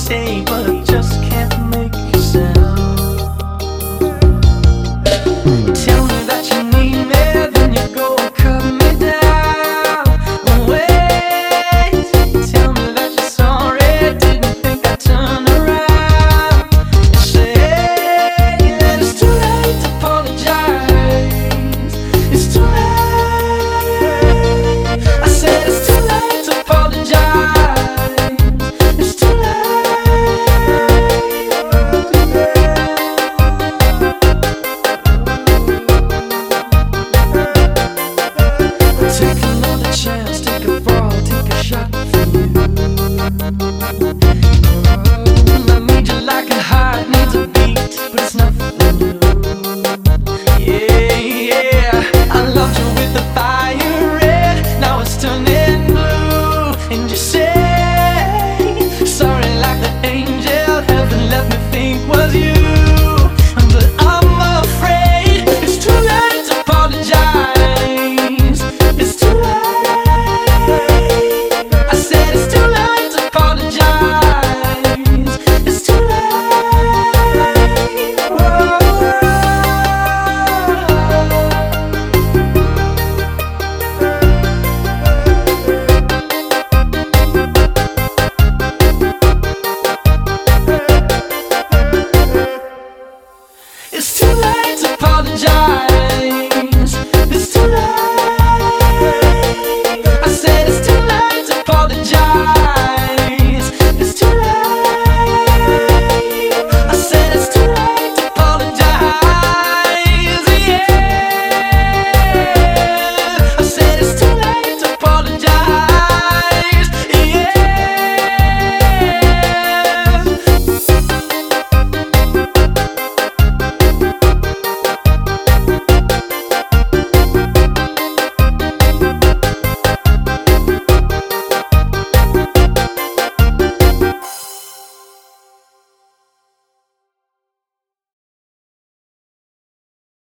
day, but I just can't make you sound. Tell me that you need me, then you go and cut me down. Wait, tell me that you're sorry, didn't think I'd turn around. Say that it's too late to apologize. It's too late. I said it's too late to apologize. It's too late. Take another chance, take a fall, take a shot for you. I need you like a heart needs a beat, but it's nothing new. Yeah, I loved you with the fire.